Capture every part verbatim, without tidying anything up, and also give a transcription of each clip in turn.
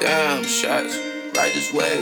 Damn shots, right this way.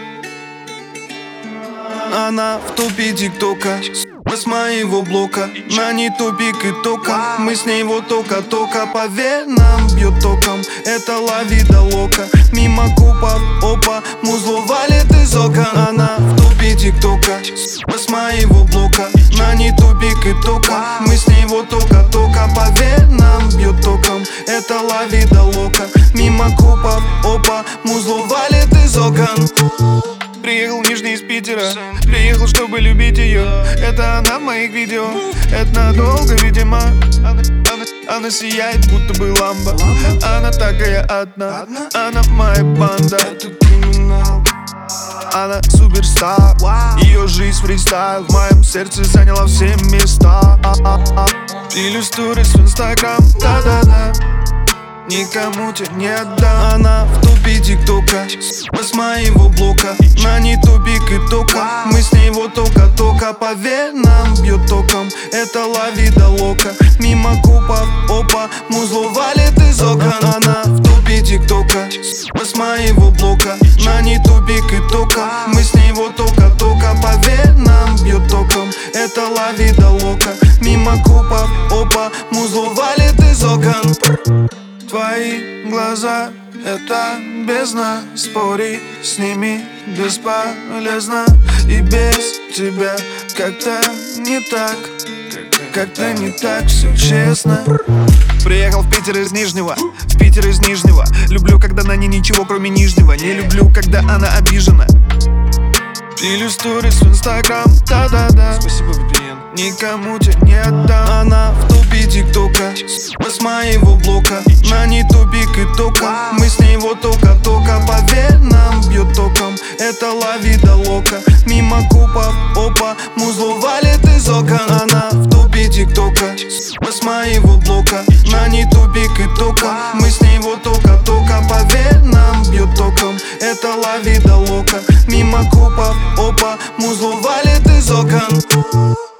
Она в топе тиктока, с моего блока. На ней топик и тока. Мы с ней вот тока-тока. По венам бьет током. Это ла вида лока. Мимо купов, опа, музло валит из окон. Она в топе тиктока, с моего блока. На ней топик и тока. Мы с ней вот тока-тока. По венам бьет током. Это ла вида лока. Мимо купов, опа, музло валит из окон. Приехал в Нижний из Питера, приехал, чтобы любить ее. Это она в моих видео, это надолго, видимо. Она, она, она сияет, будто бы ламба. Она такая одна, она моя банда. Она суперстар, ее жизнь фристайл. В моем сердце заняла все места. Пилю сторис в инстаграм, да-да-да. Никому тебя не отдам. Она в топе тиктока, с моего блока. На ней топик и тока. Мы с ней вот тока-тока. По венам бьет током. Это ла вида лока. Мимо купов, опа, музло валит из окон. Она в топе тиктока, с моего блока. На ней топик и тока. Мы с ней вот тока-тока. По венам бьет током. Это ла вида лока. Мимо купов, опа, музло валит из окон. Твои глаза — это бездна. Спори с ними бесполезно. И без тебя как-то не так. Как-то не так, все честно. Приехал в Питер из Нижнего, в Питер из Нижнего. Люблю, когда на ней ничего, кроме нижнего. Не люблю, когда она обижена. Пилю сторис в инстаграм, да-да-да. Спасибо, клиент. Никому тебя не отдам. Она в топе тиктока, с моего блока. На ней топик и тока. Мы с ней вот тока-тока. По венам бьет током. Это ла вида лока. Мимо купов, опа, музло валит из окон. Она в топе тиктока, с моего блока. На ней топик и тока. Мы с ней вот тока-тока. По венам бьет током. Это ла вида лока. Мимо купов, опа, музло валит из окон.